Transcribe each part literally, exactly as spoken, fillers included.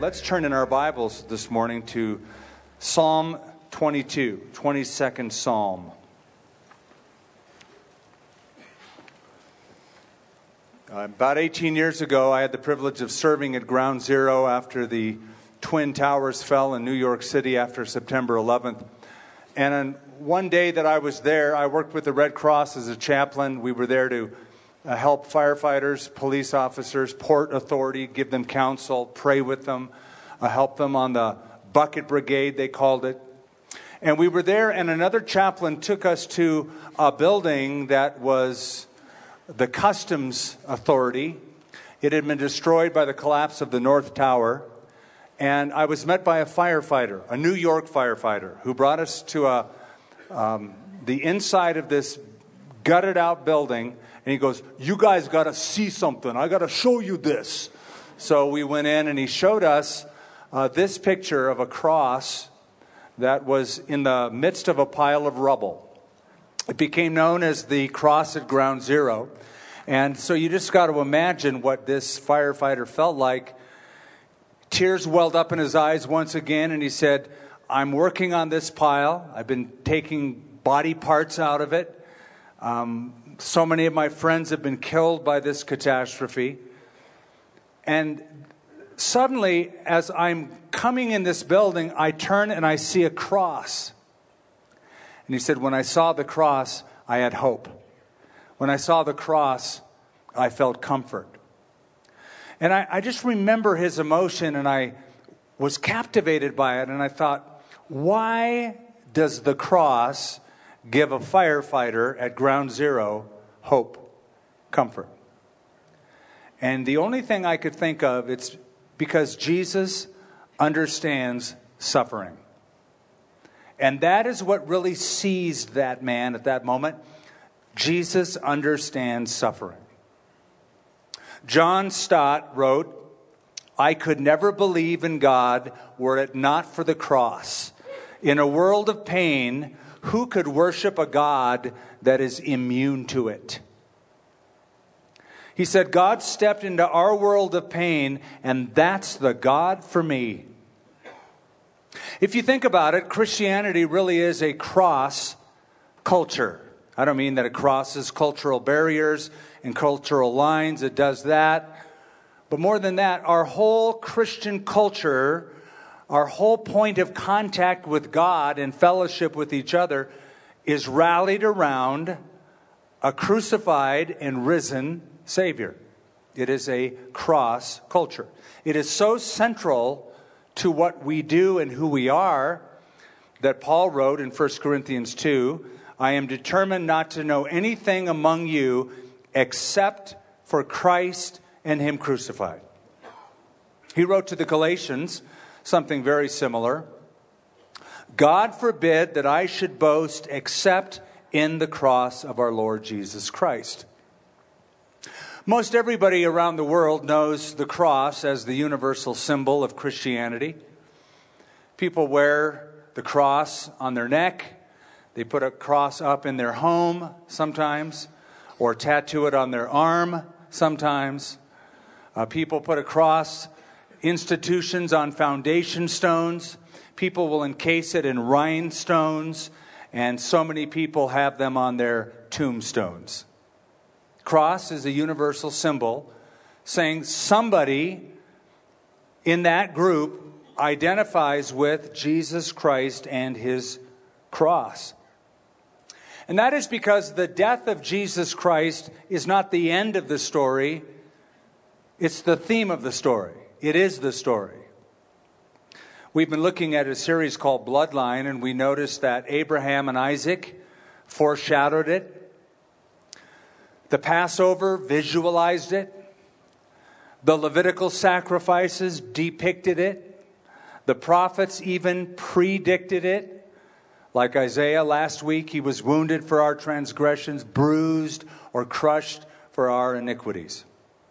let's turn in our Bibles this morning to Psalm twenty-two, twenty-second Psalm. Uh, about eighteen years ago, I had the privilege of serving at Ground Zero after the Twin Towers fell in New York City after September eleventh. And on one day that I was there, I worked with the Red Cross as a chaplain. We were there to uh, help firefighters, police officers, Port Authority, give them counsel, pray with them, uh, help them on the bucket brigade, they called it. And we were there, and another chaplain took us to a building that was the Customs Authority. It had been destroyed by the collapse of the North Tower. And I was met by a firefighter, a New York firefighter, who brought us to a, um, the inside of this gutted out building. And he goes, "You guys got to see something. I got to show you this." So we went in, and he showed us uh, this picture of a cross that was in the midst of a pile of rubble. It became known as the cross at Ground Zero. And so you just got to imagine what this firefighter felt like. Tears welled up in his eyes once again, and he said, "I'm working on this pile. I've been taking body parts out of it. Um, so many of my friends have been killed by this catastrophe. And suddenly, as I'm coming in this building, I turn and I see a cross." And he said, "When I saw the cross, I had hope. When I saw the cross, I felt comfort." And I, I just remember his emotion, and I was captivated by it. And I thought, why does the cross give a firefighter at Ground Zero hope, comfort? And the only thing I could think of, it's because Jesus understands suffering. And that is what really seized that man at that moment. Jesus understands suffering. John Stott wrote, "I could never believe in God were it not for the cross. In a world of pain, who could worship a God that is immune to it?" He said, "God stepped into our world of pain, and that's the God for me." If you think about it, Christianity really is a cross culture. I don't mean that it crosses cultural barriers and cultural lines. It does that. But more than that, our whole Christian culture, our whole point of contact with God and fellowship with each other is rallied around a crucified and risen Savior. It is a cross culture. It is so central to what we do and who we are that Paul wrote in First Corinthians two, "I am determined not to know anything among you except for Christ and Him crucified." He wrote to the Galatians something very similar. "God forbid that I should boast except in the cross of our Lord Jesus Christ." Most everybody around the world knows the cross as the universal symbol of Christianity. People wear the cross on their neck. They put a cross up in their home sometimes, or tattoo it on their arm sometimes. Uh, people put a cross, institutions, on foundation stones. People will encase it in rhinestones, and so many people have them on their tombstones. Cross is a universal symbol saying somebody in that group identifies with Jesus Christ and His cross. And that is because the death of Jesus Christ is not the end of the story. It's the theme of the story. It is the story. We've been looking at a series called Bloodline, and we noticed that Abraham and Isaac foreshadowed it. The Passover visualized it. The Levitical sacrifices depicted it. The prophets even predicted it. Like Isaiah last week, he was wounded for our transgressions, bruised or crushed for our iniquities.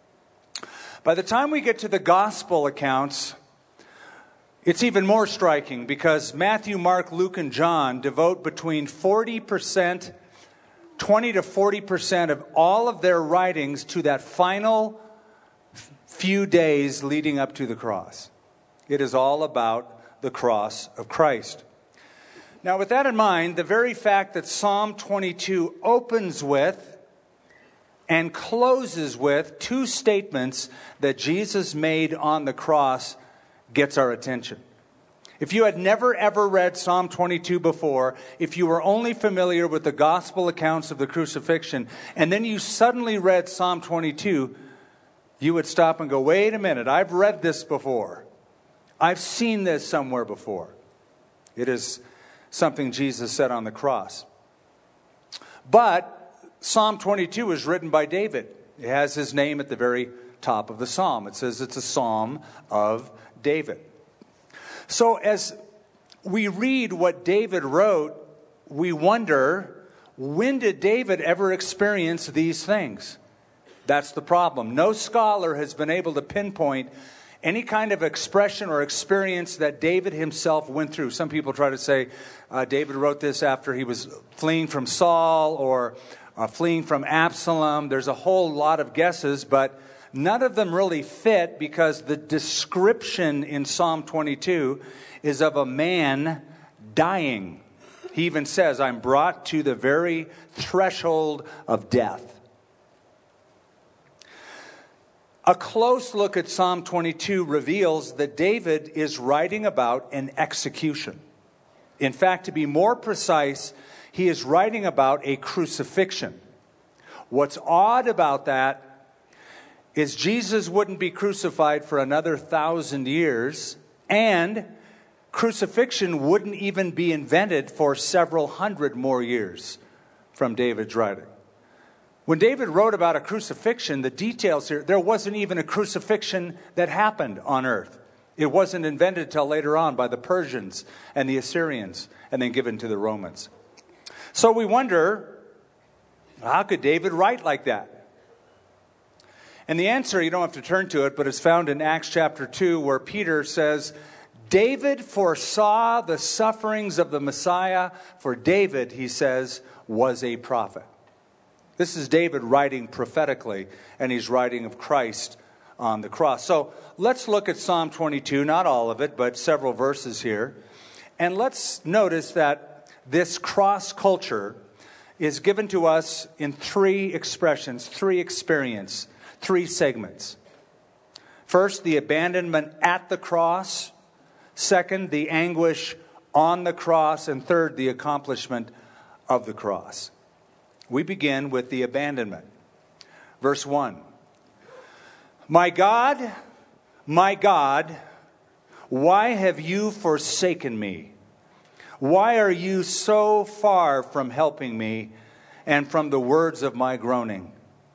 By the time we get to the gospel accounts, it's even more striking because Matthew, Mark, Luke, and John devote between forty percent twenty to forty percent of all of their writings to that final few days leading up to the cross. It is all about the cross of Christ. Now, with that in mind, the very fact that Psalm twenty-two opens with and closes with two statements that Jesus made on the cross gets our attention. If you had never ever read Psalm twenty-two before, if you were only familiar with the gospel accounts of the crucifixion, and then you suddenly read Psalm twenty-two, you would stop and go, wait a minute, I've read this before. I've seen this somewhere before. It is something Jesus said on the cross. But Psalm twenty-two is written by David. It has his name at the very top of the psalm. It says it's a psalm of David. So as we read what David wrote, we wonder, when did David ever experience these things? That's the problem. No scholar has been able to pinpoint any kind of expression or experience that David himself went through. Some people try to say uh, David wrote this after he was fleeing from Saul or uh, fleeing from Absalom. There's a whole lot of guesses, but none of them really fit because the description in Psalm twenty-two is of a man dying. He even says, I'm brought to the very threshold of death. A close look at Psalm twenty-two reveals that David is writing about an execution. In fact, to be more precise, he is writing about a crucifixion. What's odd about that is Jesus wouldn't be crucified for another thousand years, and crucifixion wouldn't even be invented for several hundred more years from David's writing. When David wrote about a crucifixion, the details here, there wasn't even a crucifixion that happened on earth. It wasn't invented till later on by the Persians and the Assyrians, and then given to the Romans. So we wonder, how could David write like that? And the answer, you don't have to turn to it, but it's found in Acts chapter two, where Peter says, David foresaw the sufferings of the Messiah, for David, he says, was a prophet. This is David writing prophetically, and he's writing of Christ on the cross. So let's look at Psalm twenty-two, not all of it, but several verses here. And let's notice that this cross culture is given to us in three expressions, three experiences. Three segments. First, the abandonment at the cross. Second, the anguish on the cross. And third, the accomplishment of the cross. We begin with the abandonment. Verse one. My God, my God, why have you forsaken me? Why are you so far from helping me and from the words of my groaning?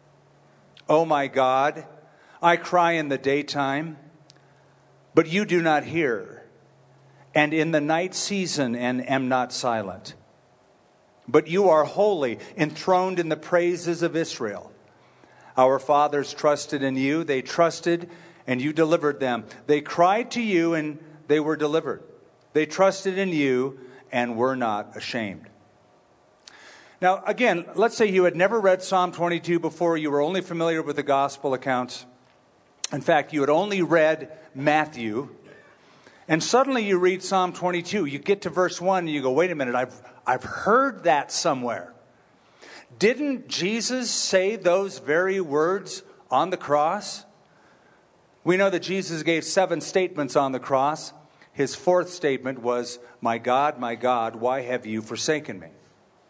Oh my God, I cry in the daytime, but you do not hear, and in the night season and am not silent. But you are holy, enthroned in the praises of Israel. Our fathers trusted in you, they trusted and you delivered them. They cried to you and they were delivered. They trusted in you and were not ashamed. Now, again, let's say you had never read Psalm twenty-two before. You were only familiar with the gospel accounts. In fact, you had only read Matthew. And suddenly you read Psalm twenty-two. You get to verse one and you go, wait a minute, I've, I've heard that somewhere. Didn't Jesus say those very words on the cross? We know that Jesus gave seven statements on the cross. His fourth statement was, my God, my God, why have you forsaken me?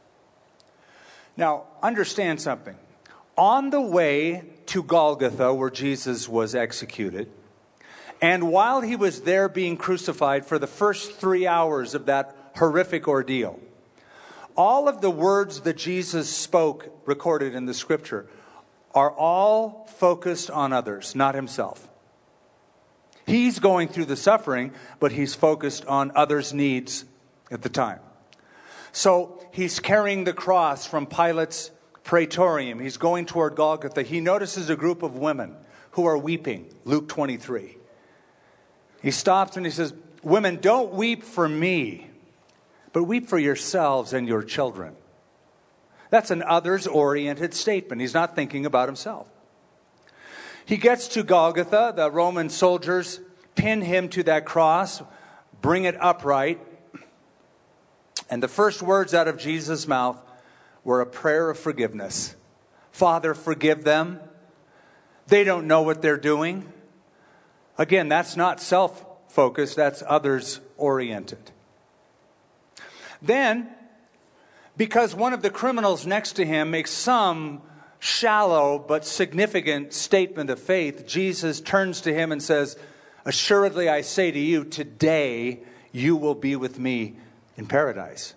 Now, understand something. On the way to Golgotha, where Jesus was executed, and while he was there being crucified for the first three hours of that horrific ordeal, all of the words that Jesus spoke, recorded in the scripture, are all focused on others, not himself. He's going through the suffering, but he's focused on others' needs at the time. So he's carrying the cross from Pilate's praetorium. He's going toward Golgotha. He notices a group of women who are weeping. Luke twenty-three. He stops and he says, women, don't weep for me, but weep for yourselves and your children. That's an others-oriented statement. He's not thinking about himself. He gets to Golgotha. The Roman soldiers pin him to that cross, bring it upright. And the first words out of Jesus' mouth were a prayer of forgiveness. Father, forgive them. They don't know what they're doing. Again, that's not self-focused, that's others-oriented. Then, because one of the criminals next to him makes some shallow but significant statement of faith, Jesus turns to him and says, assuredly I say to you, today you will be with me in paradise.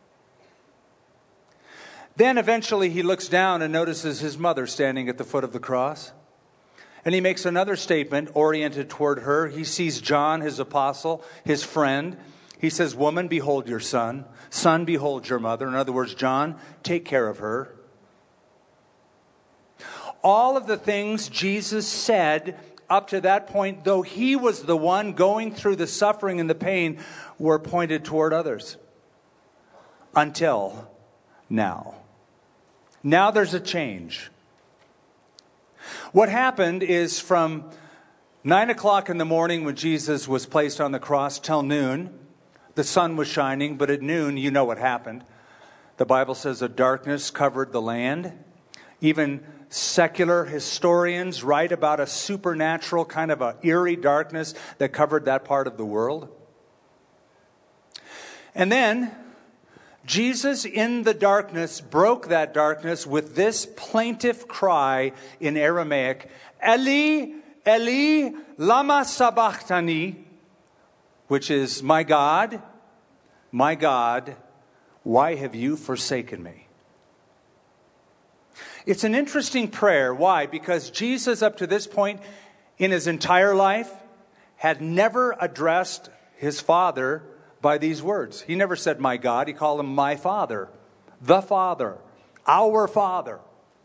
Then eventually he looks down and notices his mother standing at the foot of the cross. And he makes another statement oriented toward her. He sees John, his apostle, his friend. He says, woman, behold your son. Son, behold your mother. In other words, John, take care of her. All of the things Jesus said up to that point, though he was the one going through the suffering and the pain, were pointed toward others. Until now. Now there's a change. What happened is from nine o'clock in the morning when Jesus was placed on the cross till noon, the sun was shining, but at noon, you know what happened. The Bible says a darkness covered the land. Even secular historians write about a supernatural kind of a eerie darkness that covered that part of the world. And then Jesus in the darkness broke that darkness with this plaintive cry in Aramaic, Eli, Eli, lama sabachthani, which is, my God, my God, why have you forsaken me? It's an interesting prayer. Why? Because Jesus, up to this point in his entire life, had never addressed his Father by these words. He never said, my God. He called him my Father, the Father, our Father.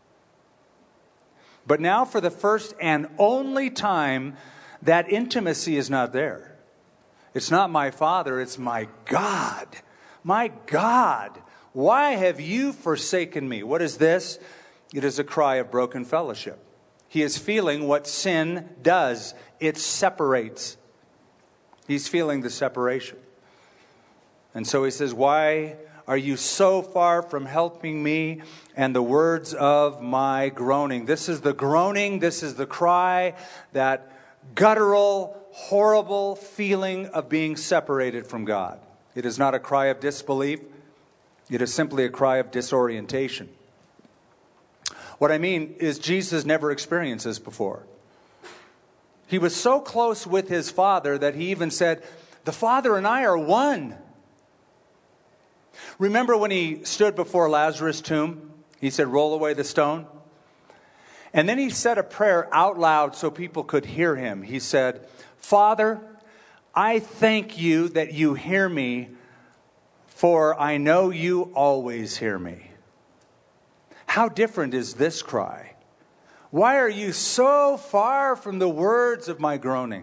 But now for the first and only time, that intimacy is not there. It's not my Father, it's my God. My God, why have you forsaken me? What is this? It is a cry of broken fellowship. He is feeling what sin does. It separates. He's feeling the separation. And so he says, why are you so far from helping me? And the words of my groaning. This is the groaning, this is the cry, that guttural, horrible feeling of being separated from God. It is not a cry of disbelief. It is simply a cry of disorientation. What I mean is Jesus never experienced this before. He was so close with his Father that he even said, the Father and I are one. Remember when he stood before Lazarus' tomb? He said, roll away the stone. And then he said a prayer out loud so people could hear him. He said, Father, I thank you that you hear me, for I know you always hear me. How different is this cry? Why are you so far from the words of my groaning?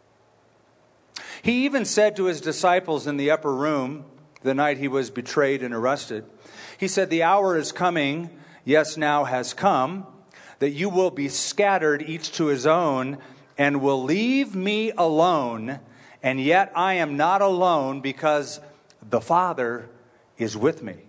He even said to his disciples in the upper room, the night he was betrayed and arrested, he said, the hour is coming, yes, now has come, that you will be scattered each to his own, and will leave me alone, and yet I am not alone, because the Father is with me.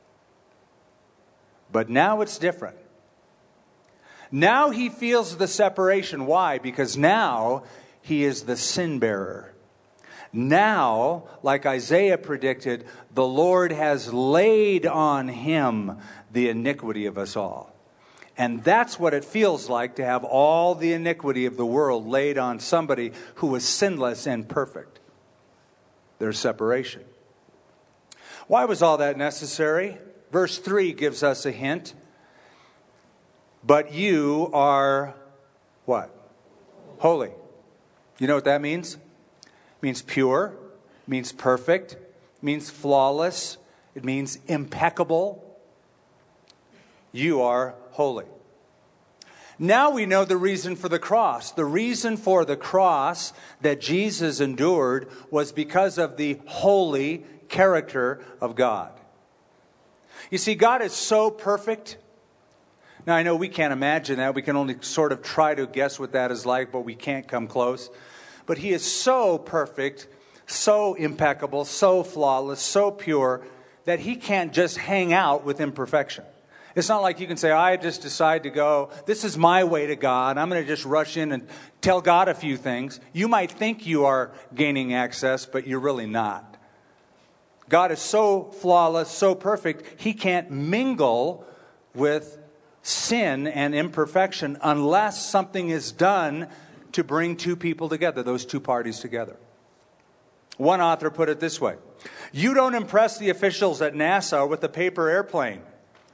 But now it's different. Now he feels the separation. Why? Because now he is the sin bearer. Now, like Isaiah predicted, the Lord has laid on him the iniquity of us all. And that's what it feels like to have all the iniquity of the world laid on somebody who was sinless and perfect. There's separation. Why was all that necessary? Verse three gives us a hint. But you are what? Holy. You know what that means? It means pure. It means perfect. It means flawless. It means impeccable. You are holy. Now we know the reason for the cross. The reason for the cross that Jesus endured was because of the holy character of God. You see, God is so perfect. Now, I know we can't imagine that. We can only sort of try to guess what that is like, but we can't come close. but he is so perfect, so impeccable, so flawless, so pure, that he can't just hang out with imperfection. It's not like you can say, I just decide to go, this is my way to God. I'm going to just rush in and tell God a few things. You might think you are gaining access, but you're really not. God is so flawless, so perfect, he can't mingle with sin and imperfection unless something is done to bring two people together, those two parties together. One author put it this way: you don't impress the officials at NASA with a paper airplane.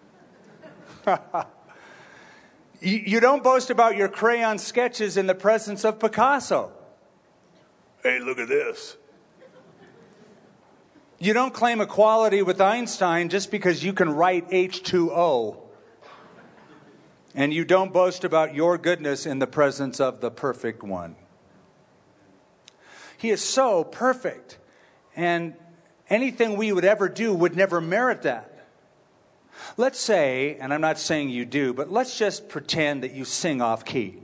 you, you don't boast about your crayon sketches in the presence of Picasso. Hey, look at this. You don't claim equality with Einstein just because you can write H two O. And you don't boast about your goodness in the presence of the perfect one. He is so perfect, and anything we would ever do would never merit that. Let's say, and I'm not saying you do, but let's just pretend that you sing off key.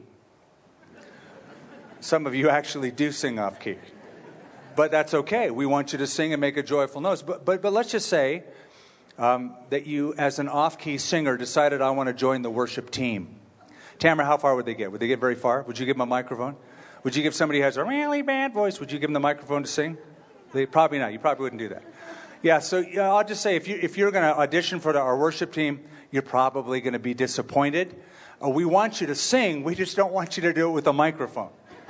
Some of you actually do sing off key. But that's okay. We want you to sing and make a joyful noise. But, but, but let's just say um, that you, as an off-key singer, decided, I want to join the worship team. Tamara, how far would they get? Would they get very far? Would you give them a microphone? Would you give somebody who has a really bad voice, would you give them the microphone to sing? They, probably not. You probably wouldn't do that. Yeah, so yeah, I'll just say, if, you, if you're going to audition for the, our worship team, you're probably going to be disappointed. Uh, we want you to sing. We just don't want you to do it with a microphone.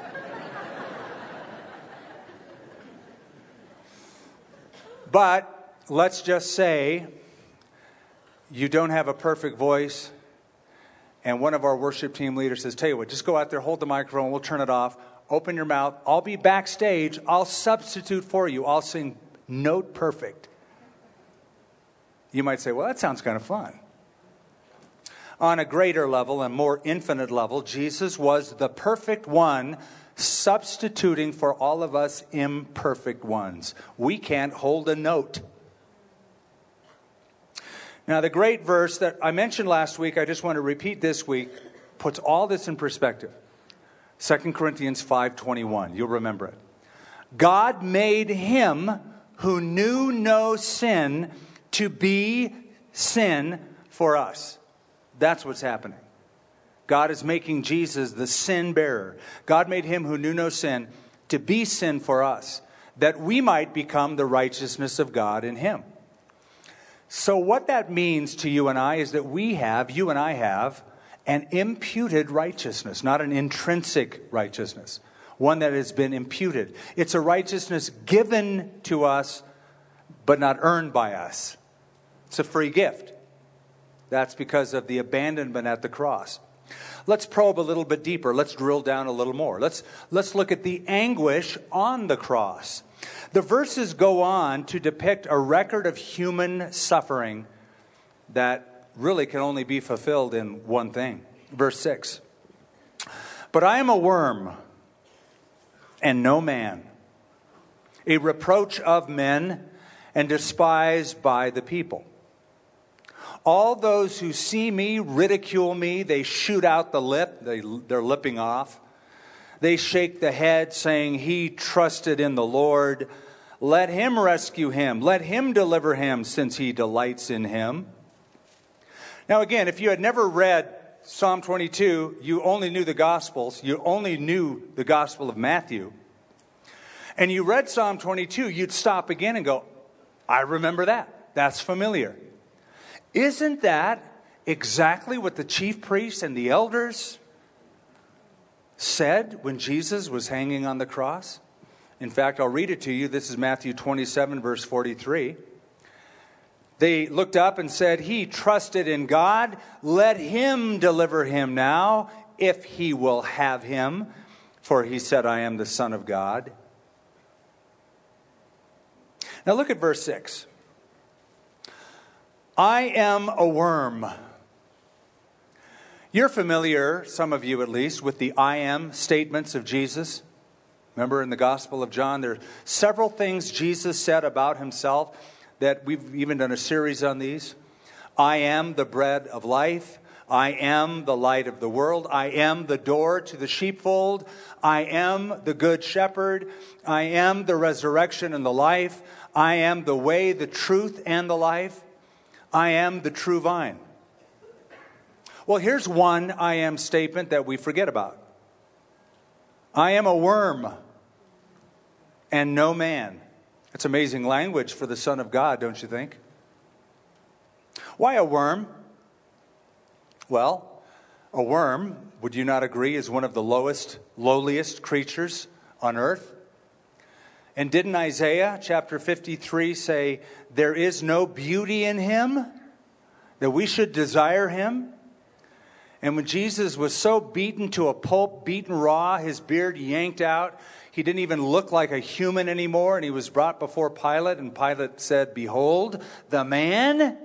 But let's just say you don't have a perfect voice, and one of our worship team leaders says, tell you what, just go out there, hold the microphone, we'll turn it off, open your mouth, I'll be backstage, I'll substitute for you, I'll sing note perfect. You might say, well, that sounds kind of fun. On a greater level, a more infinite level, Jesus was the perfect one, substituting for all of us imperfect ones. We can't hold a note. Now, the great verse that I mentioned last week, I just want to repeat this week, puts all this in perspective. Second Corinthians five twenty-one, you'll remember it. God made him who knew no sin to be sin for us. That's what's happening. God is making Jesus the sin bearer. God made him who knew no sin to be sin for us, that we might become the righteousness of God in him. So what that means to you and I is that we have, you and I have, an imputed righteousness, not an intrinsic righteousness, one that has been imputed. It's a righteousness given to us, but not earned by us. It's a free gift. That's because of the abandonment at the cross. Let's probe a little bit deeper. Let's drill down a little more. Let's, let's look at the anguish on the cross. The verses go on to depict a record of human suffering that really can only be fulfilled in one thing. Verse six. But I am a worm and no man, a reproach of men and despised by the people. All those who see me ridicule me. They shoot out the lip. They, they're lipping off. They shake the head, saying, he trusted in the Lord. Let him rescue him. Let him deliver him, since he delights in him. Now again, if you had never read Psalm twenty-two, you only knew the Gospels. You only knew the Gospel of Matthew. And you read Psalm twenty-two, you'd stop again and go, I remember that. That's familiar. Isn't that exactly what the chief priests and the elders said when Jesus was hanging on the cross? In fact, I'll read it to you. This is Matthew twenty-seven, verse forty-three. They looked up and said, he trusted in God. Let him deliver him now, if he will have him. For he said, I am the Son of God. Now look at verse six. I am a worm. You're familiar, some of you at least, with the I am statements of Jesus. Remember in the Gospel of John, there are several things Jesus said about himself that we've even done a series on these. I am the bread of life. I am the light of the world. I am the door to the sheepfold. I am the good shepherd. I am the resurrection and the life. I am the way, the truth, and the life. I am the true vine. Well, here's one I am statement that we forget about. I am a worm and no man. It's amazing language for the Son of God, don't you think? Why a worm? Well, a worm, would you not agree, is one of the lowest, lowliest creatures on earth? And didn't Isaiah chapter fifty-three say, there is no beauty in him, that we should desire him? And when Jesus was so beaten to a pulp, beaten raw, his beard yanked out, he didn't even look like a human anymore, and he was brought before Pilate, and Pilate said, behold, the man,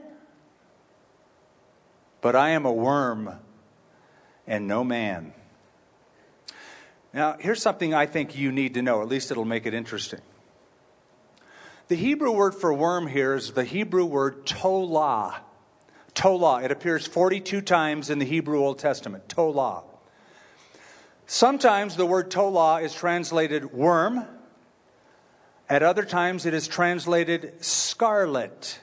but I am a worm and no man. Now, here's something I think you need to know. At least it'll make it interesting. The Hebrew word for worm here is the Hebrew word tolah. Tolah. It appears forty-two times in the Hebrew Old Testament. Tolah. Sometimes the word tolah is translated worm. At other times it is translated scarlet.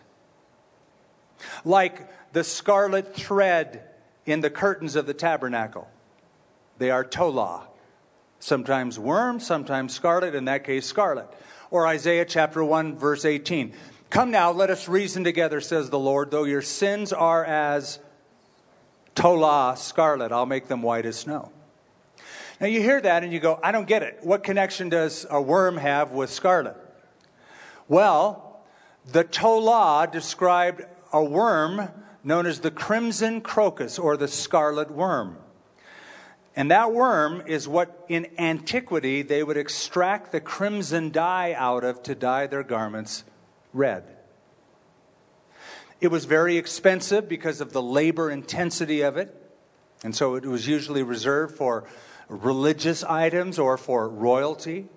Like the scarlet thread in the curtains of the tabernacle. They are tolah. Sometimes worm, sometimes scarlet, in that case scarlet. Or Isaiah chapter one, verse eighteen. Come now, let us reason together, says the Lord. Though your sins are as tolah, scarlet, I'll make them white as snow. Now you hear that and you go, I don't get it. What connection does a worm have with scarlet? Well, the tolah described a worm known as the crimson crocus or the scarlet worm. And that worm is what in antiquity they would extract the crimson dye out of to dye their garments red. It was very expensive because of the labor intensity of it. And so it was usually reserved for religious items or for royalty.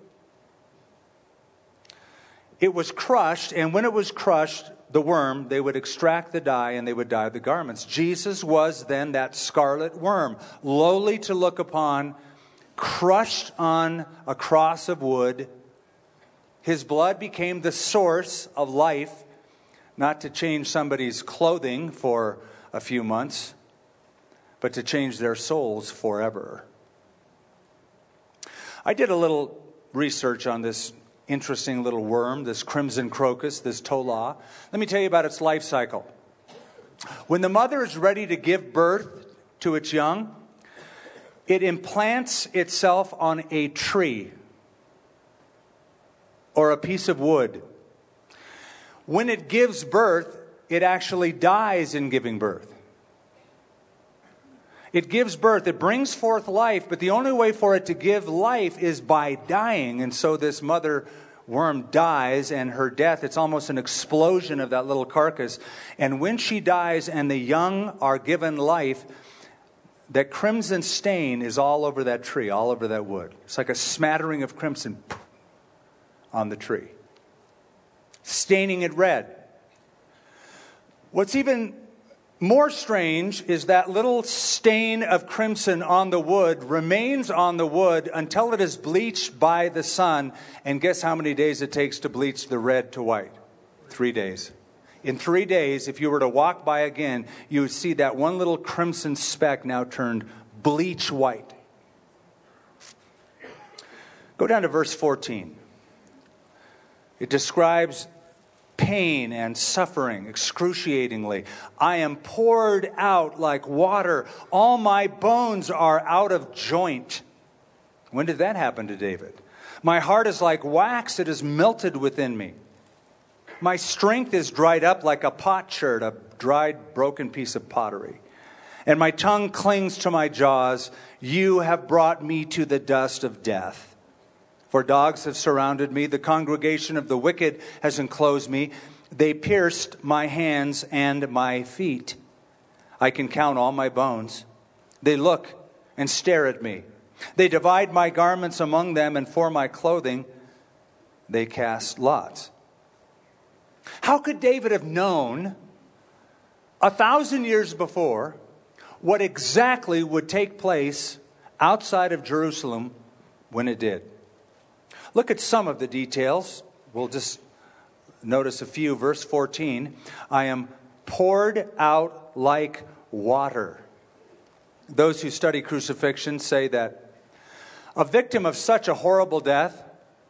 It was crushed, and when it was crushed, the worm, they would extract the dye and they would dye the garments. Jesus was then that scarlet worm, lowly to look upon, crushed on a cross of wood. His blood became the source of life, not to change somebody's clothing for a few months, but to change their souls forever. I did a little research on this interesting little worm, this crimson crocus, this tolah. Let me tell you about its life cycle. When the mother is ready to give birth to its young, it implants itself on a tree or a piece of wood. When it gives birth, it actually dies in giving birth. It gives birth, it brings forth life, but the only way for it to give life is by dying. And so this mother worm dies, and her death, it's almost an explosion of that little carcass. And when she dies and the young are given life, that crimson stain is all over that tree, all over that wood. It's like a smattering of crimson on the tree, staining it red. What's even more strange is that little stain of crimson on the wood remains on the wood until it is bleached by the sun. And guess how many days it takes to bleach the red to white? Three days. In three days, if you were to walk by again, you would see that one little crimson speck now turned bleach white. Go down to verse fourteen. It describes pain and suffering excruciatingly. I am poured out like water. All my bones are out of joint. When did that happen to David? My heart is like wax. It is melted within me. My strength is dried up like a potsherd, a dried, broken piece of pottery. And my tongue clings to my jaws. You have brought me to the dust of death. For dogs have surrounded me. The congregation of the wicked has enclosed me. They pierced my hands and my feet. I can count all my bones. They look and stare at me. They divide my garments among them, and for my clothing they cast lots. How could David have known a thousand years before what exactly would take place outside of Jerusalem when it did. Look at some of the details. We'll just notice a few. Verse fourteen, I am poured out like water. Those who study crucifixion say that a victim of such a horrible death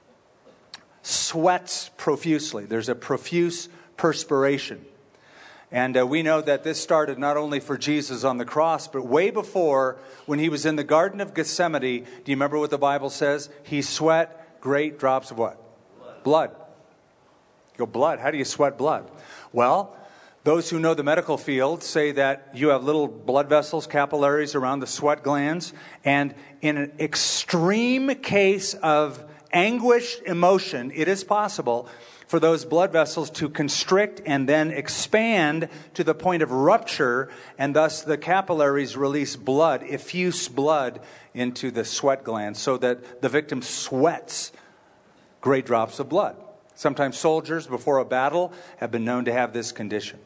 sweats profusely. There's a profuse perspiration. And uh, we know that this started not only for Jesus on the cross, but way before, when he was in the Garden of Gethsemane. Do you remember what the Bible says? He sweat great drops of what? Blood. Blood. You go, blood? How do you sweat blood? Well, those who know the medical field say that you have little blood vessels, capillaries around the sweat glands. And in an extreme case of anguished emotion, it is possible for those blood vessels to constrict and then expand to the point of rupture, and thus the capillaries release blood, effuse blood into the sweat glands, so that the victim sweats great drops of blood. Sometimes soldiers before a battle have been known to have this condition.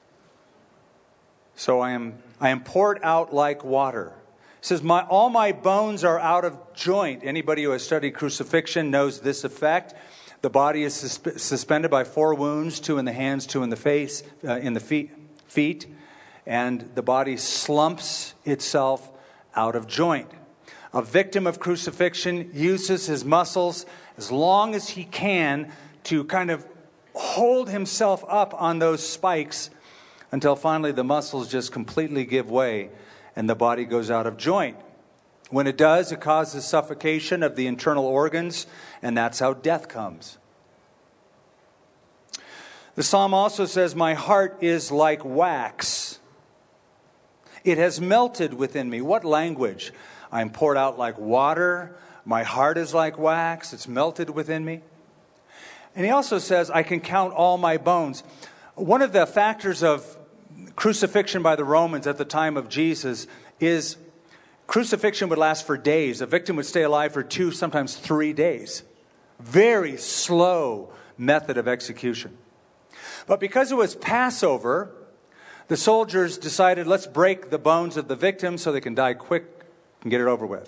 So I am I am poured out like water. It says, my, all my bones are out of joint. Anybody who has studied crucifixion knows this effect. The body is susp- suspended by four wounds, two in the hands, two in the face, uh, in the feet, feet, and the body slumps itself out of joint. A victim of crucifixion uses his muscles as long as he can to kind of hold himself up on those spikes until finally the muscles just completely give way and the body goes out of joint. When it does, it causes suffocation of the internal organs, and that's how death comes. The psalm also says, my heart is like wax. It has melted within me. What language? I am poured out like water. My heart is like wax. It's melted within me. And he also says, I can count all my bones. One of the factors of crucifixion by the Romans at the time of Jesus is crucifixion would last for days. A victim would stay alive for two, sometimes three days. Very slow method of execution. But because it was Passover, the soldiers decided, let's break the bones of the victim so they can die quick and get it over with.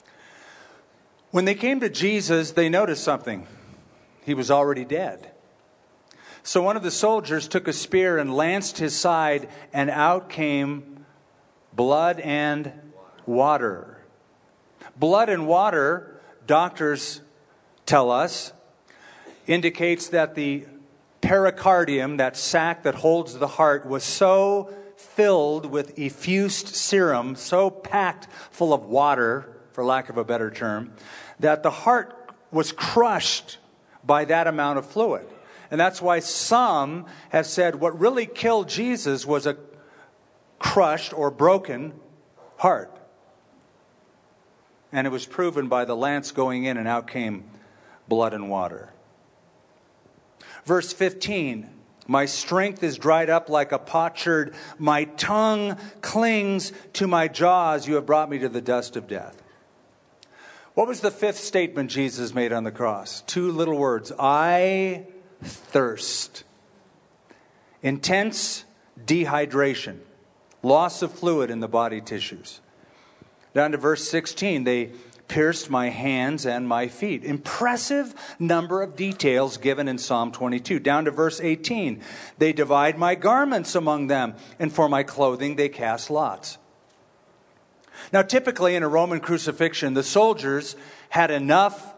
When they came to Jesus, they noticed something. He was already dead. So one of the soldiers took a spear and lanced his side, and out came blood and water. Blood and water, doctors tell us, indicates that the pericardium, that sac that holds the heart, was so filled with effused serum, so packed full of water, for lack of a better term, that the heart was crushed by that amount of fluid. And that's why some have said what really killed Jesus was a crushed or broken heart. And it was proven by the lance going in, and out came blood and water. Verse fifteen, my strength is dried up like a potsherd. My tongue clings to my jaws. You have brought me to the dust of death. What was the fifth statement Jesus made on the cross? Two little words. I thirst. Intense dehydration. Loss of fluid in the body tissues. Down to verse sixteen, they pierced my hands and my feet. Impressive number of details given in Psalm twenty-two. Down to verse eighteen, they divide my garments among them, and for my clothing they cast lots. Now, typically in a Roman crucifixion, the soldiers had enough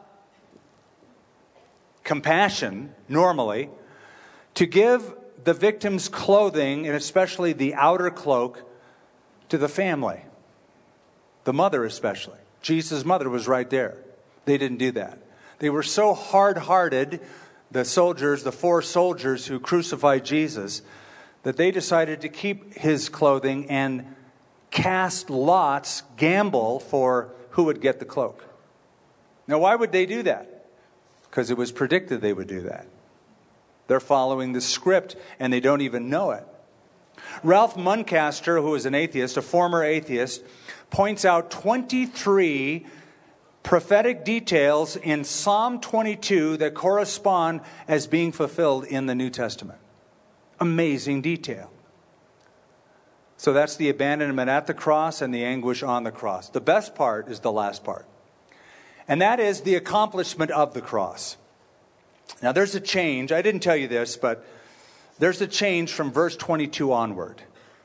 compassion, normally, to give the victim's clothing, and especially the outer cloak, to the family. The mother especially. Jesus' mother was right there. They didn't do that. They were so hard-hearted, the soldiers, the four soldiers who crucified Jesus, that they decided to keep his clothing and cast lots, gamble for who would get the cloak. Now, why would they do that? Because it was predicted they would do that. They're following the script, and they don't even know it. Ralph Muncaster, who is an atheist, a former atheist, points out twenty-three prophetic details in Psalm twenty-two that correspond as being fulfilled in the New Testament. Amazing detail. So that's the abandonment at the cross and the anguish on the cross. The best part is the last part. And that is the accomplishment of the cross. Now there's a change. I didn't tell you this, but there's a change from verse twenty-two onward.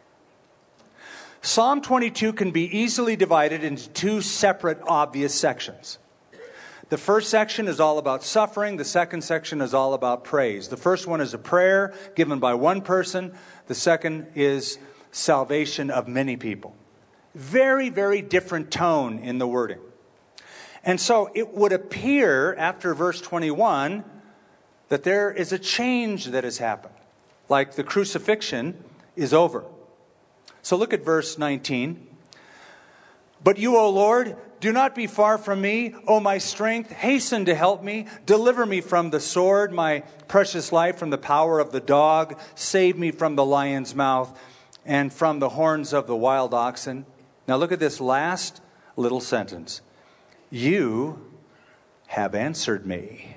Psalm twenty-two can be easily divided into two separate obvious sections. The first section is all about suffering. The second section is all about praise. The first one is a prayer given by one person. The second is salvation of many people. Very, very different tone in the wording. And so it would appear after verse twenty-one that there is a change that has happened. Like the crucifixion is over. So look at verse nineteen. But you, O Lord, do not be far from me. O my strength, hasten to help me. Deliver me from the sword, my precious life from the power of the dog. Save me from the lion's mouth and from the horns of the wild oxen. Now look at this last little sentence. You have answered me.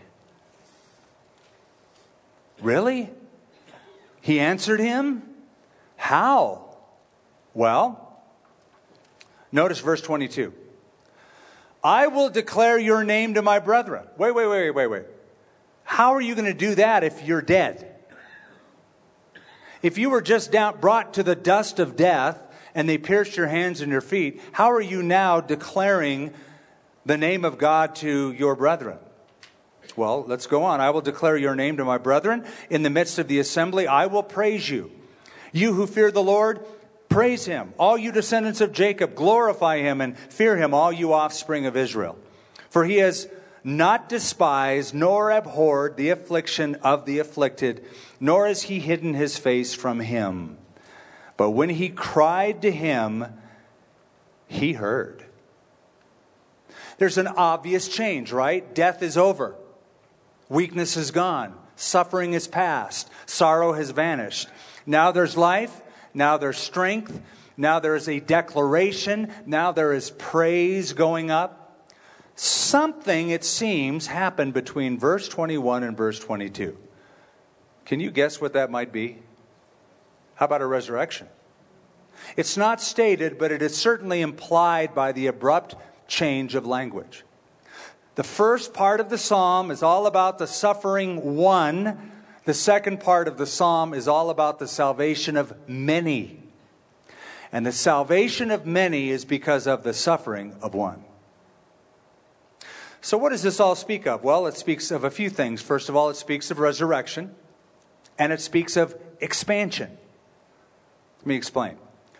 Really? He answered him? How? Well, notice verse twenty-two. I will declare your name to my brethren. Wait, wait, wait, wait, wait. How are you going to do that if you're dead? If you were just down, brought to the dust of death and they pierced your hands and your feet, how are you now declaring the name of God to your brethren? Well, let's go on. I will declare your name to my brethren. In the midst of the assembly, I will praise you. You who fear the Lord, praise him. All you descendants of Jacob, glorify him and fear him, all you offspring of Israel. For he has not despised nor abhorred the affliction of the afflicted, nor has he hidden his face from him. But when he cried to him, he heard. There's an obvious change, right? Death is over. Weakness is gone. Suffering is past. Sorrow has vanished. Now there's life. Now there's strength. Now there is a declaration. Now there is praise going up. Something, it seems, happened between verse twenty-one and verse twenty-two. Can you guess what that might be? How about a resurrection? It's not stated, but it is certainly implied by the abrupt change of language. The first part of the psalm is all about the suffering one. The second part of the psalm is all about the salvation of many. And the salvation of many is because of the suffering of one. So what does this all speak of? Well, it speaks of a few things. First of all, it speaks of resurrection. And it speaks of expansion. Let me explain.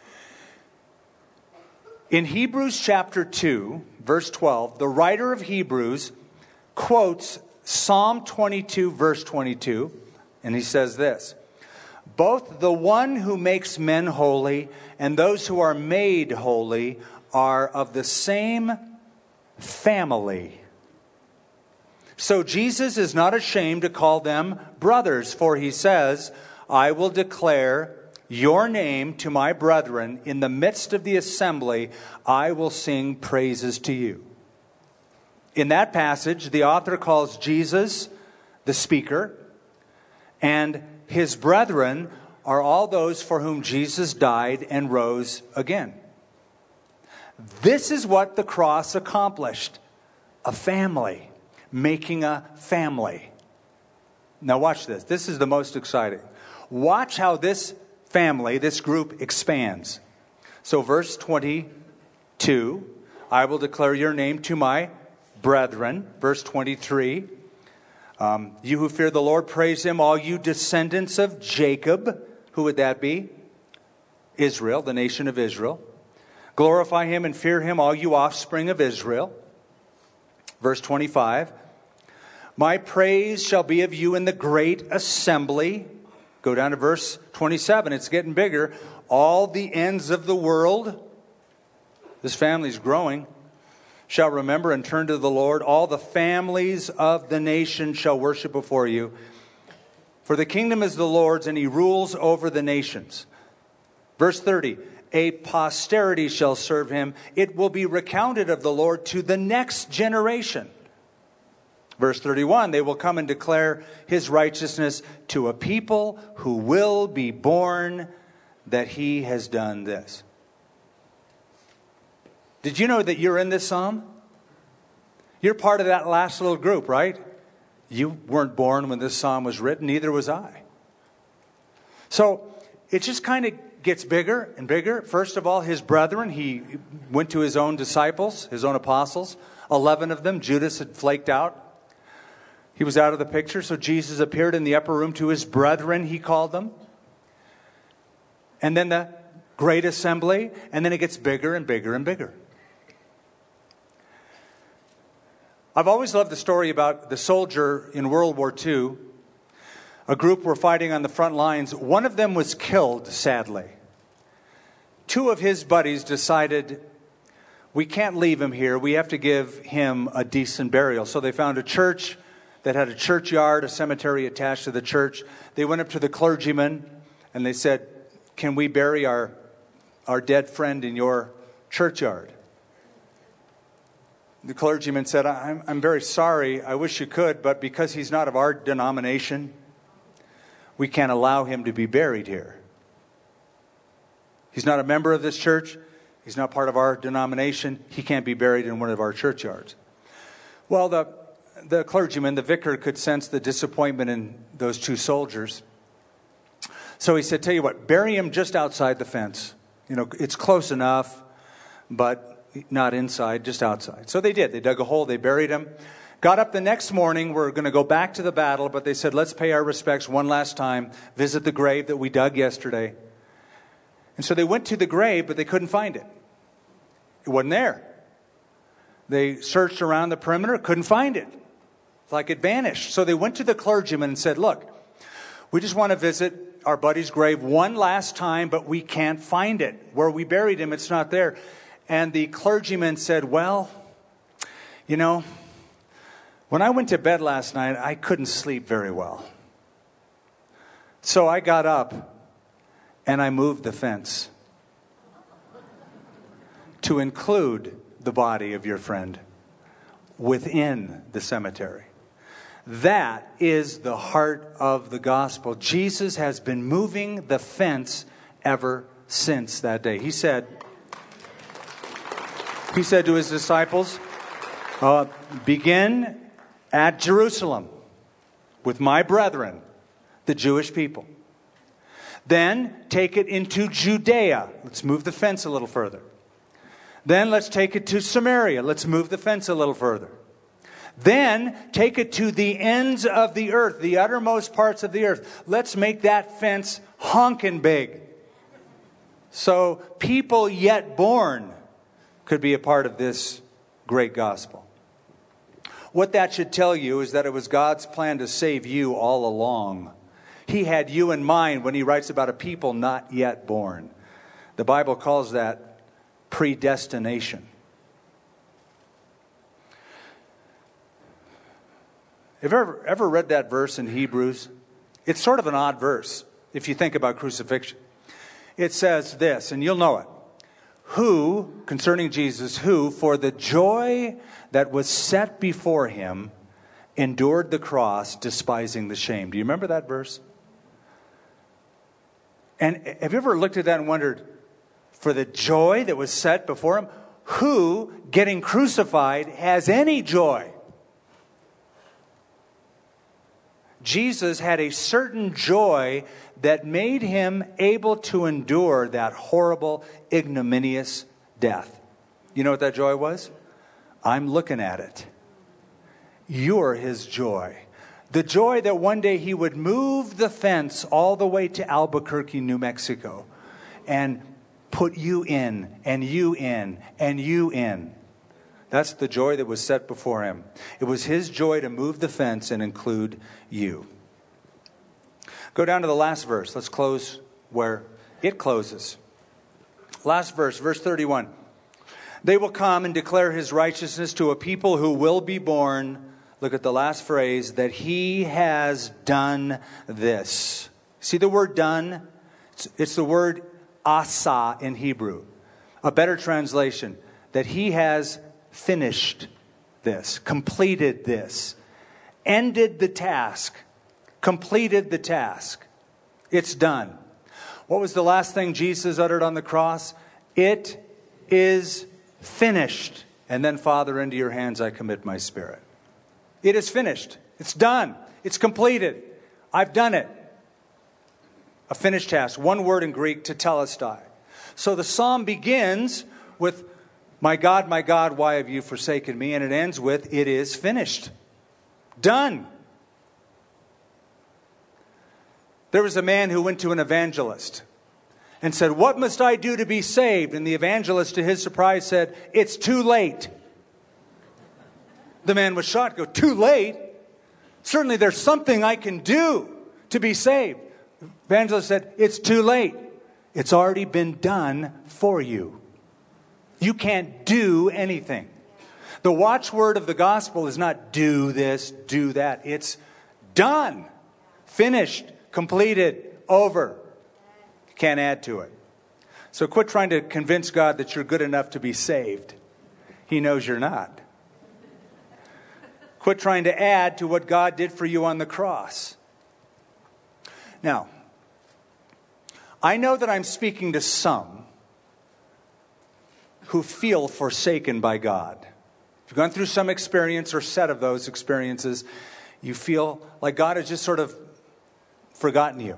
In Hebrews chapter two, verse twelve, the writer of Hebrews quotes Psalm twenty-two, verse twenty-two, and he says this: both the one who makes men holy and those who are made holy are of the same family. So Jesus is not ashamed to call them brothers, for he says, I will declare your name to my brethren. In the midst of the assembly, I will sing praises to you. In that passage, the author calls Jesus the speaker, and his brethren are all those for whom Jesus died and rose again. This is what the cross accomplished. A family. Making a family. Now watch this. This is the most exciting. Watch how this family, this group expands. So verse twenty-two, I will declare your name to my brethren. Verse twenty-three, um, you who fear the Lord, praise him, all you descendants of Jacob. Who would that be? Israel, the nation of Israel. Glorify him and fear him, all you offspring of Israel. Verse twenty-five, my praise shall be of you in the great assembly. Go down to verse twenty-seven. It's getting bigger. All the ends of the world, this family's growing, shall remember and turn to the Lord. All the families of the nation shall worship before you. For the kingdom is the Lord's, and he rules over the nations. Verse thirty, a posterity shall serve him. It will be recounted of the Lord to the next generation. Verse thirty-one, they will come and declare his righteousness to a people who will be born that he has done this. Did you know that you're in this psalm? You're part of that last little group, right? You weren't born when this psalm was written, neither was I. So it just kind of gets bigger and bigger. First of all, his brethren, he went to his own disciples, his own apostles, eleven of them. Judas had flaked out. He was out of the picture, so Jesus appeared in the upper room to his brethren, he called them. And then the great assembly, and then it gets bigger and bigger and bigger. I've always loved the story about the soldier in World War Two. A group were fighting on the front lines. One of them was killed, sadly. Two of his buddies decided, we can't leave him here. We have to give him a decent burial. So they found a church that had a churchyard, a cemetery attached to the church. They went up to the clergyman and they said, can we bury our, our dead friend in your churchyard? The clergyman said, I'm, I'm very sorry. I wish you could, but because he's not of our denomination, we can't allow him to be buried here. He's not a member of this church. He's not part of our denomination. He can't be buried in one of our churchyards. Well, the, the clergyman, the vicar, could sense the disappointment in those two soldiers. So he said, tell you what, bury him just outside the fence. You know, it's close enough, but not inside, just outside. So they did. They dug a hole. They buried him. Got up the next morning. We're going to go back to the battle, but they said, let's pay our respects one last time. Visit the grave that we dug yesterday. And so they went to the grave, but they couldn't find it. It wasn't there. They searched around the perimeter, couldn't find it. It's like it vanished. So they went to the clergyman and said, look, we just want to visit our buddy's grave one last time, but we can't find it. Where we buried him, it's not there. And the clergyman said, well, you know, when I went to bed last night, I couldn't sleep very well. So I got up and I moved the fence to include the body of your friend within the cemetery. That is the heart of the gospel. Jesus has been moving the fence ever since that day. He said, he said to his disciples, uh, begin at Jerusalem with my brethren, the Jewish people. Then take it into Judea. Let's move the fence a little further. Then let's take it to Samaria. Let's move the fence a little further. Then take it to the ends of the earth, the uttermost parts of the earth. Let's make that fence honking big. So people yet born could be a part of this great gospel. What that should tell you is that it was God's plan to save you all along. He had you in mind when he writes about a people not yet born. The Bible calls that predestination. Have you ever, ever read that verse in Hebrews? It's sort of an odd verse if you think about crucifixion. It says this, and you'll know it. Who, concerning Jesus, who for the joy that was set before him endured the cross, despising the shame. Do you remember that verse? And have you ever looked at that and wondered, for the joy that was set before him, who, getting crucified, has any joy? Jesus had a certain joy that made him able to endure that horrible, ignominious death. You know what that joy was? I'm looking at it. You're his joy. The joy that one day he would move the fence all the way to Albuquerque, New Mexico, and put you in, and you in, and you in. That's the joy that was set before him. It was his joy to move the fence and include you. Go down to the last verse. Let's close where it closes. Last verse, verse thirty-one. They will come and declare his righteousness to a people who will be born. Look at the last phrase, that he has done this. See the word done? It's, it's the word asa in Hebrew. A better translation, that he has finished this, completed this, ended the task, completed the task. It's done. What was the last thing Jesus uttered on the cross? It is finished. And then, Father, into your hands I commit my spirit. It is finished. It's done. It's completed. I've done it. A finished task. One word in Greek, tetelestai. So the psalm begins with, my God, my God, why have you forsaken me? And it ends with, it is finished. Done. There was a man who went to an evangelist and said, what must I do to be saved? And the evangelist, to his surprise, said, it's too late. The man was shocked. Go, too late? Certainly there's something I can do to be saved. The evangelist said, it's too late. It's already been done for you. You can't do anything. The watchword of the gospel is not do this, do that. It's done, finished, completed, over. You can't add to it. So quit trying to convince God that you're good enough to be saved. He knows you're not. Quit trying to add to what God did for you on the cross. Now, I know that I'm speaking to some who feel forsaken by God. If you've gone through some experience or set of those experiences, you feel like God has just sort of forgotten you.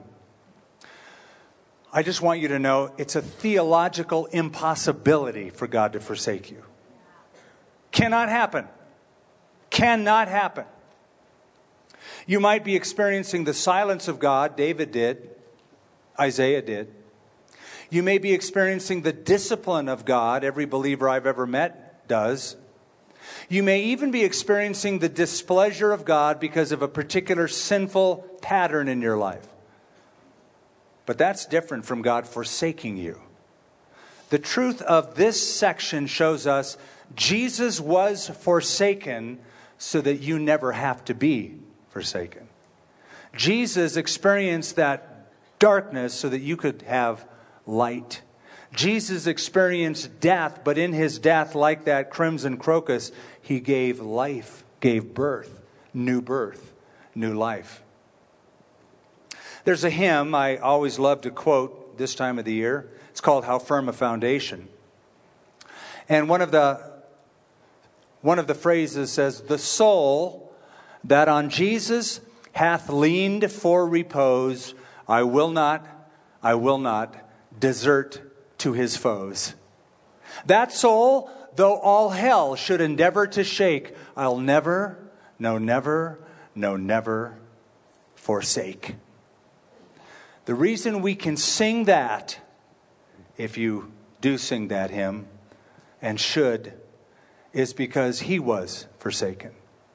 I just want you to know it's a theological impossibility for God to forsake you. Cannot happen. Cannot happen. You might be experiencing the silence of God. David did. Isaiah did. You may be experiencing the discipline of God. Every believer I've ever met does. You may even be experiencing the displeasure of God because of a particular sinful pattern in your life. But that's different from God forsaking you. The truth of this section shows us Jesus was forsaken so that you never have to be forsaken. Jesus experienced that darkness so that you could have light. Jesus experienced death, but in his death, like that crimson crocus, he gave life, gave birth, new birth, new life. There's a hymn I always love to quote this time of the year. It's called How Firm a Foundation. And one of the one of the phrases says, the soul that on Jesus hath leaned for repose, I will not, I will not desert to his foes. That soul, though all hell should endeavor to shake, I'll never, no never, no never forsake. The reason we can sing that, if you do sing that hymn, and should, is because he was forsaken.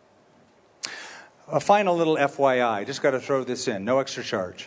A final little F Y I, just got to throw this in, no extra charge.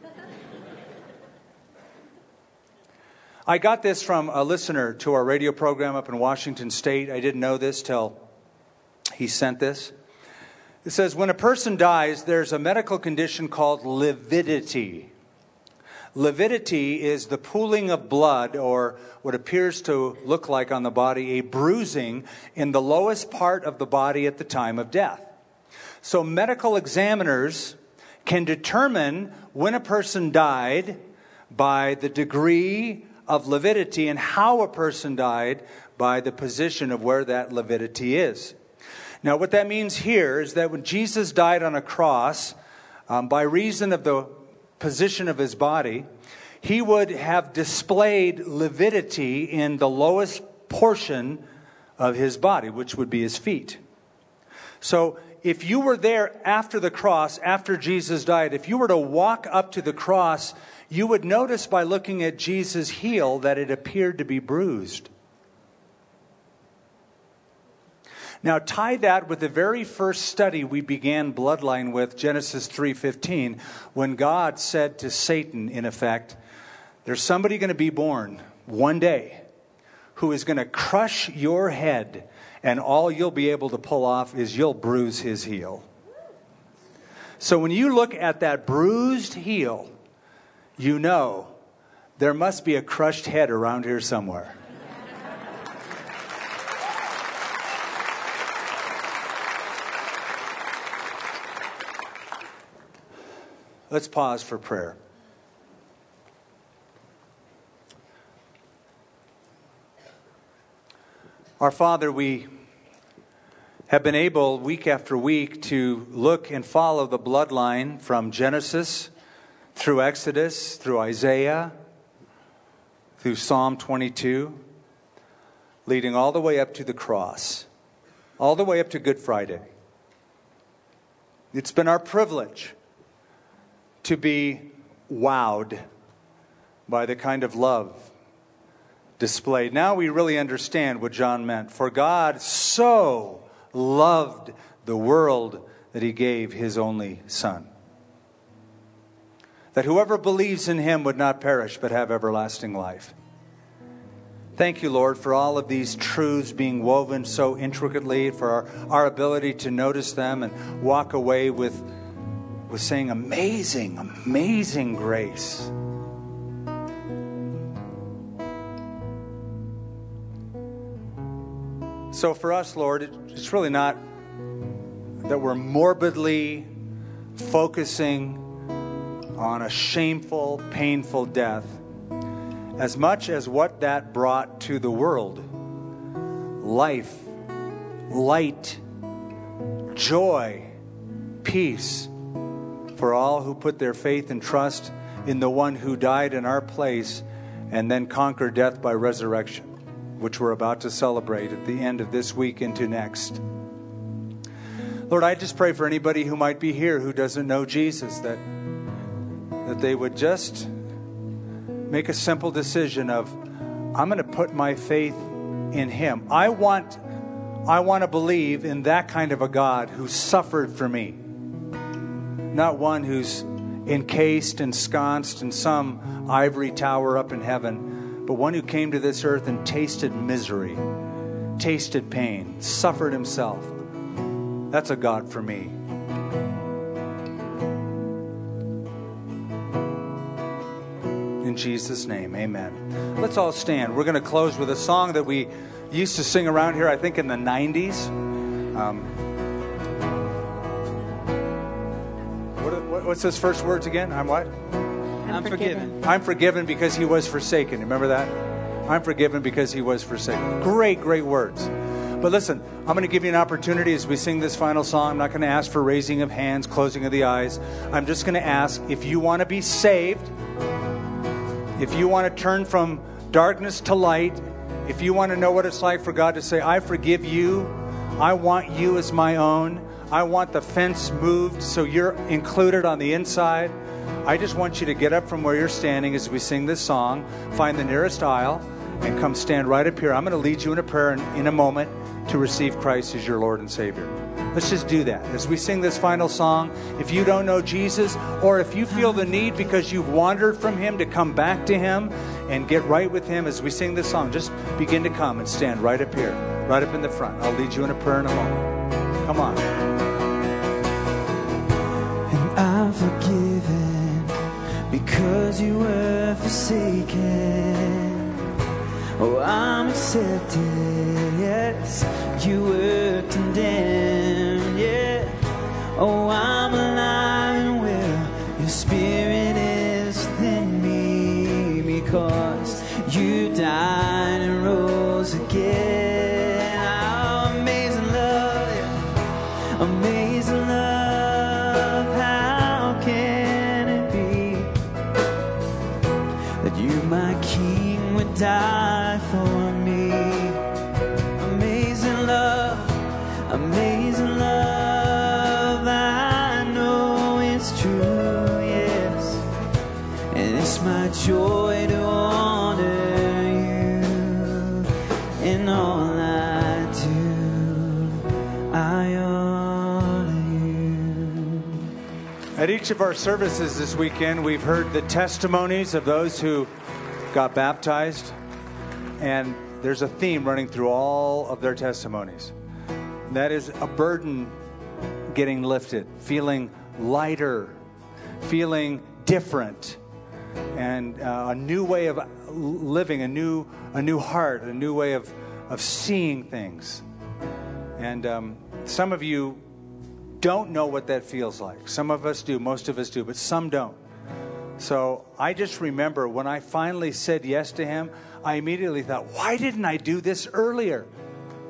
I got this from a listener to our radio program up in Washington State. I didn't know this till he sent this. It says, when a person dies, there's a medical condition called lividity. Lividity is the pooling of blood, or what appears to look like on the body, a bruising in the lowest part of the body at the time of death. So medical examiners can determine when a person died by the degree of lividity, and how a person died by the position of where that lividity is. Now, what that means here is that when Jesus died on a cross, um, by reason of the position of his body, he would have displayed lividity in the lowest portion of his body, which would be his feet. So if you were there after the cross, after Jesus died, if you were to walk up to the cross, you would notice by looking at Jesus' heel that it appeared to be bruised. Now tie that with the very first study we began Bloodline with, Genesis three fifteen, when God said to Satan, in effect, there's somebody going to be born one day who is going to crush your head, and all you'll be able to pull off is you'll bruise his heel. So when you look at that bruised heel, you know there must be a crushed head around here somewhere. Let's pause for prayer. Our Father, we have been able week after week to look and follow the bloodline from Genesis through Exodus, through Isaiah, through Psalm twenty-two, leading all the way up to the cross, all the way up to Good Friday. It's been our privilege to be wowed by the kind of love displayed. Now we really understand what John meant. For God so loved the world that he gave his only Son, that whoever believes in him would not perish but have everlasting life. Thank you, Lord, for all of these truths being woven so intricately, for our, our ability to notice them and walk away with, with saying, amazing, amazing grace. So for us, Lord, it's really not that we're morbidly focusing on a shameful, painful death, as much as what that brought to the world. Life, light, joy, peace for all who put their faith and trust in the one who died in our place and then conquered death by resurrection, which we're about to celebrate at the end of this week into next. Lord, I just pray for anybody who might be here who doesn't know Jesus, that, that they would just make a simple decision of, I'm going to put my faith in him. I want, I want to believe in that kind of a God who suffered for me. Not one who's encased, ensconced in some ivory tower up in heaven, but one who came to this earth and tasted misery, tasted pain, suffered himself. That's a God for me. In Jesus' name, amen. Let's all stand. We're going to close with a song that we used to sing around here, I think in the nineties. Um, what, what's those first words again? I'm what? I'm forgiven. I'm forgiven because he was forsaken. Remember that? I'm forgiven because he was forsaken. Great, great words. But listen, I'm going to give you an opportunity as we sing this final song. I'm not going to ask for raising of hands, closing of the eyes. I'm just going to ask if you want to be saved, if you want to turn from darkness to light, if you want to know what it's like for God to say, I forgive you, I want you as my own, I want the fence moved so you're included on the inside. I just want you to get up from where you're standing as we sing this song, find the nearest aisle, and come stand right up here. I'm going to lead you in a prayer in, in a moment to receive Christ as your Lord and Savior. Let's just do that. As we sing this final song, if you don't know Jesus, or if you feel the need because you've wandered from him to come back to him and get right with him, as we sing this song, just begin to come and stand right up here, right up in the front. I'll lead you in a prayer in a moment. Come on. And I'm forgiven because you were forsaken. Oh, I'm accepted, yes, you were condemned, yeah. Oh, I'm alive and well, your spirit is within me, because you died and rose again. Oh, amazing love, yeah. Amazing love, how can it be that you, my King, would die for me? Amazing love, amazing love, I know it's true, yes, and it's my joy to honor you in all I do. I honor you. At each of our services this weekend, we've heard the testimonies of those who got baptized, and there's a theme running through all of their testimonies. And that is a burden getting lifted, feeling lighter, feeling different, and uh, a new way of living, a new a new heart, a new way of, of seeing things. And um, some of you don't know what that feels like. Some of us do, most of us do, but some don't. So I just remember when I finally said yes to him, I immediately thought, why didn't I do this earlier?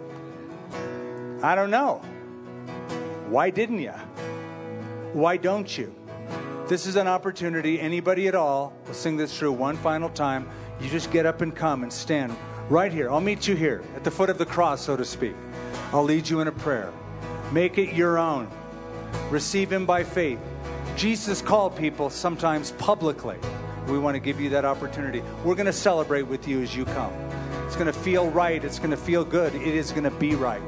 I don't know. Why didn't you? Why don't you? This is an opportunity. Anybody at all, we'll sing this through one final time. You just get up and come and stand right here. I'll meet you here at the foot of the cross, so to speak. I'll lead you in a prayer. Make it your own. Receive him by faith. Jesus called people sometimes publicly. We want to give you that opportunity. We're going to celebrate with you as you come. It's going to feel right. It's going to feel good. It is going to be right.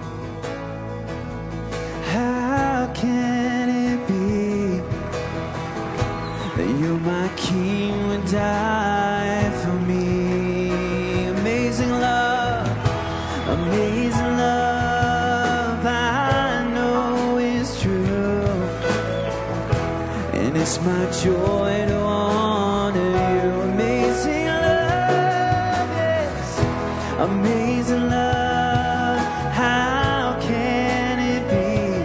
How can it be that you, my King, would die for me? Amazing love, amazing love, I know is true. And it's my joy to honor you. Amazing love, yes, amazing love. How can it be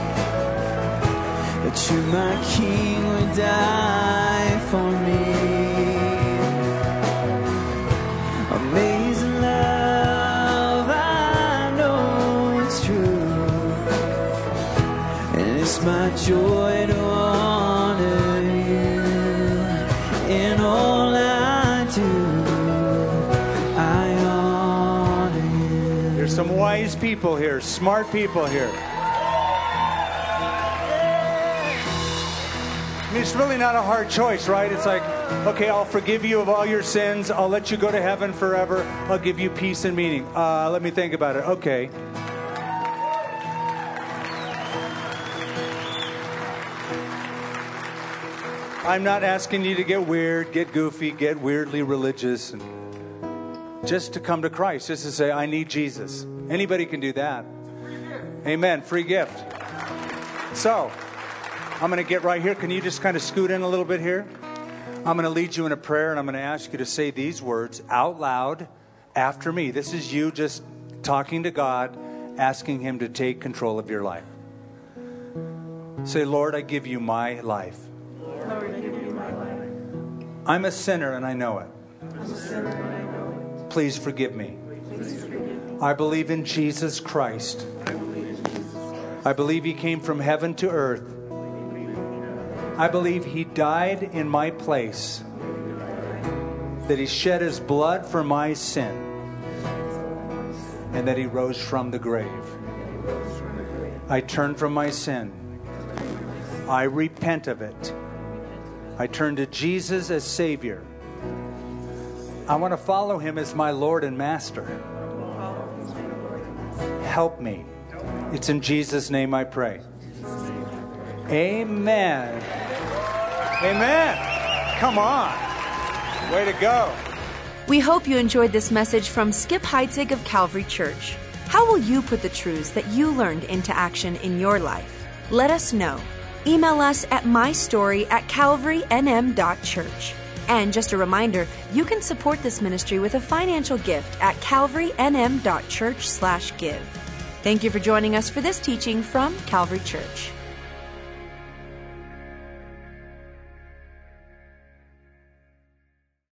that you, my King, would die for me? Amazing love, I know it's true. And it's my joy to honor you in all I do. I honor you. There's some wise people here, smart people here. I mean, it's really not a hard choice, right? It's like, okay, I'll forgive you of all your sins. I'll let you go to heaven forever. I'll give you peace and meaning. Uh, let me think about it. Okay. I'm not asking you to get weird, get goofy, get weirdly religious, and just to come to Christ, just to say, I need Jesus. Anybody can do that. Amen. Free gift. So, I'm going to get right here. Can you just kind of scoot in a little bit here? I'm going to lead you in a prayer, and I'm going to ask you to say these words out loud after me. This is you just talking to God, asking him to take control of your life. Say, Lord, I give you my life. Lord, I give you my life. I'm a sinner, and I know it. I'm a sinner and I know it. Please forgive me. Please forgive me. I believe in Jesus Christ. I believe in Jesus Christ. I believe he came from heaven to earth. I believe he died in my place, that he shed his blood for my sin, and that he rose from the grave. I turn from my sin. I repent of it. I turn to Jesus as Savior. I want to follow him as my Lord and Master. Help me. It's in Jesus' name I pray. Amen. Amen. Come on. Way to go. We hope you enjoyed this message from Skip Heitzig of Calvary Church. How will you put the truths that you learned into action in your life? Let us know. Email us at mystory at calvary n m dot church. And just a reminder, you can support this ministry with a financial gift at calvary n m dot church slash give. Thank you for joining us for this teaching from Calvary Church.